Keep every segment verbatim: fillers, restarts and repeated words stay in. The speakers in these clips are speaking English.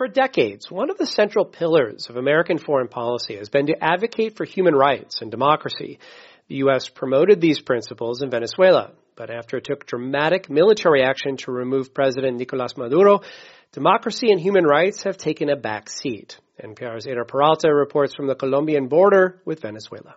For decades, one of the central pillars of American foreign policy has been to advocate for human rights and democracy. The U S promoted these principles in Venezuela, but after it took dramatic military action to remove President Nicolás Maduro, democracy and human rights have taken a back seat. N P R's Ada Peralta reports from the Colombian border with Venezuela.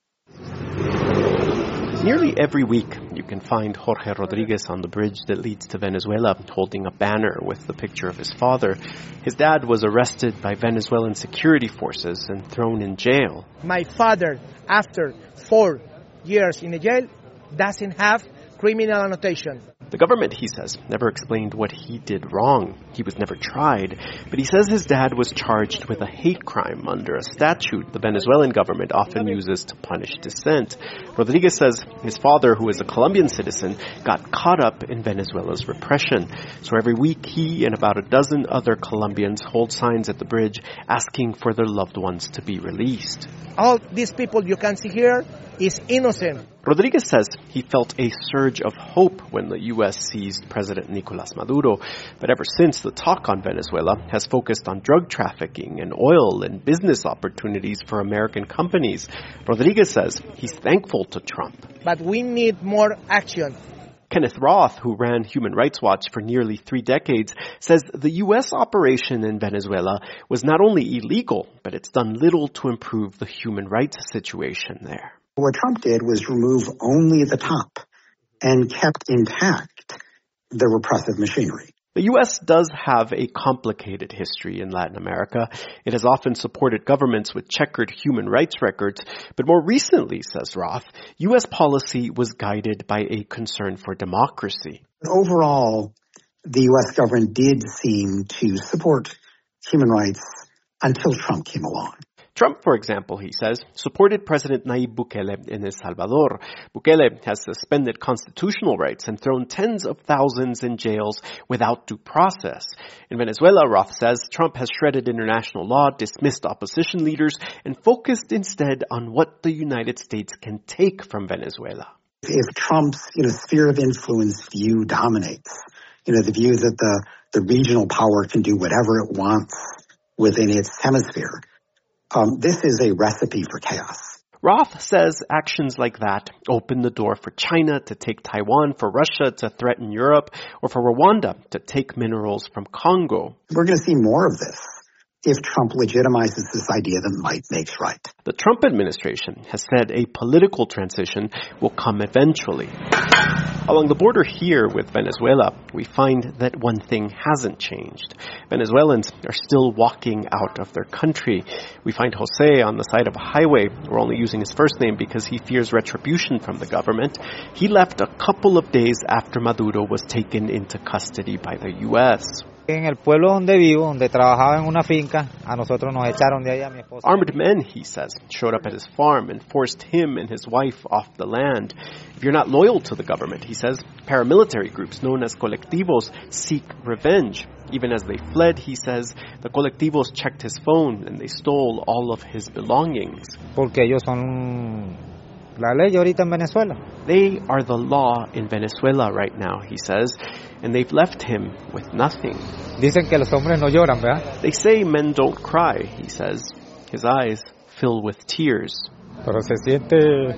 Nearly every week, you can find Jorge Rodriguez on the bridge that leads to Venezuela, holding a banner with the picture of his father. His dad was arrested by Venezuelan security forces and thrown in jail. My father, after four years in the jail, doesn't have criminal annotation. The government, he says, never explained what he did wrong. He was never tried. But he says his dad was charged with a hate crime under a statute the Venezuelan government often uses to punish dissent. Rodriguez says his father, who is a Colombian citizen, got caught up in Venezuela's repression. So every week, he and about a dozen other Colombians hold signs at the bridge asking for their loved ones to be released. All these people you can see here is innocent. Rodriguez says he felt a surge of hope when the U S seized President Nicolás Maduro, but ever since, the talk on Venezuela has focused on drug trafficking and oil and business opportunities for American companies. Rodriguez says he's thankful to Trump. But we need more action. Kenneth Roth, who ran Human Rights Watch for nearly three decades, says the U S operation in Venezuela was not only illegal, but it's done little to improve the human rights situation there. What Trump did was remove only the top and kept intact the repressive machinery. The U S does have a complicated history in Latin America. It has often supported governments with checkered human rights records. But more recently, says Roth, U S policy was guided by a concern for democracy. Overall, the U S government did seem to support human rights until Trump came along. Trump, for example, he says, supported President Nayib Bukele in El Salvador. Bukele has suspended constitutional rights and thrown tens of thousands in jails without due process. In Venezuela, Roth says, Trump has shredded international law, dismissed opposition leaders, and focused instead on what the United States can take from Venezuela. If Trump's you know, sphere of influence view dominates, you know, the view that the, the regional power can do whatever it wants within its hemisphere, Um, this is a recipe for chaos. Roth says actions like that open the door for China to take Taiwan, for Russia to threaten Europe, or for Rwanda to take minerals from Congo. We're going to see more of this if Trump legitimizes this idea that might makes right. The Trump administration has said a political transition will come eventually. Along the border here with Venezuela, we find that one thing hasn't changed. Venezuelans are still walking out of their country. We find Jose on the side of a highway. We're only using his first name because he fears retribution from the government. He left a couple of days after Maduro was taken into custody by the U S. En el pueblo donde vivo, donde trabajaba en una finca, a nosotros nos echaron de allá, mi esposa. Armed men, he says, showed up at his farm and forced him and his wife off the land. If you're not loyal to the government, he says, paramilitary groups known as colectivos seek revenge. Even as they fled, he says, the colectivos checked his phone and they stole all of his belongings. Porque ellos son la ley ahorita en Venezuela. They are the law in Venezuela right now, he says, and they've left him with nothing. Dicen que los hombres no lloran, ¿verdad? They say men don't cry, he says. His eyes fill with tears. Pero se siente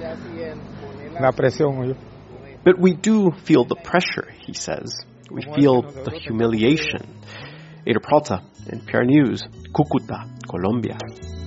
la presión, oye. But we do feel the pressure, he says. We feel the humiliation. Ada Peralta, N P R News, Cúcuta, Colombia.